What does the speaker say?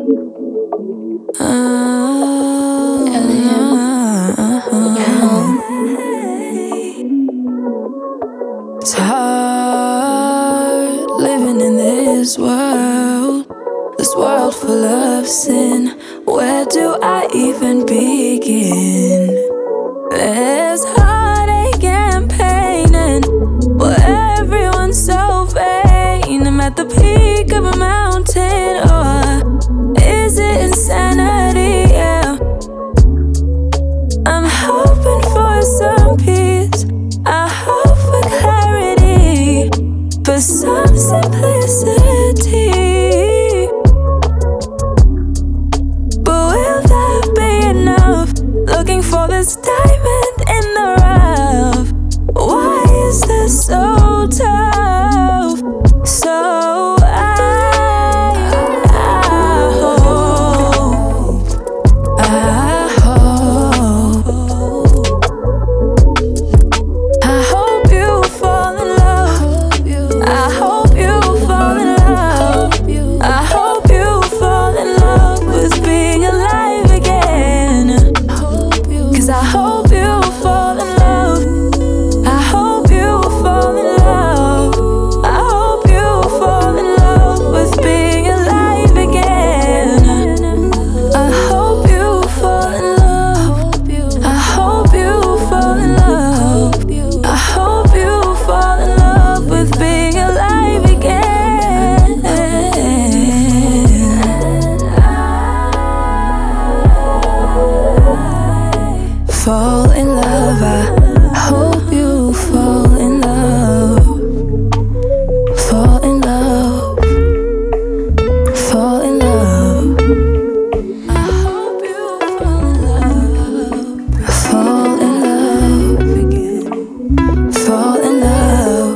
It's hard living in this world full of sin. Where do I even begin? There's heartache and pain, and well, everyone's so vain. I'm at the peak of a mountain, or is it insanity? Yeah. I'm hoping for some peace, I hope for clarity, for some simplicity. But will that be enough? Looking for this diamond in the rough. Why is this so tough? So I hope you fall in love. I hope you fall in love. I hope you fall in love with being alive again. 'Cause I hope you fall in love. I hope you fall in love. I hope you fall in love with being alive again. I hope you fall in love. I hope you fall in love. I hope you fall in love with being alive again. Fall in love, I hope you fall in love. Fall in love. Fall in love. I hope you fall in love. Fall in love again. Fall in love.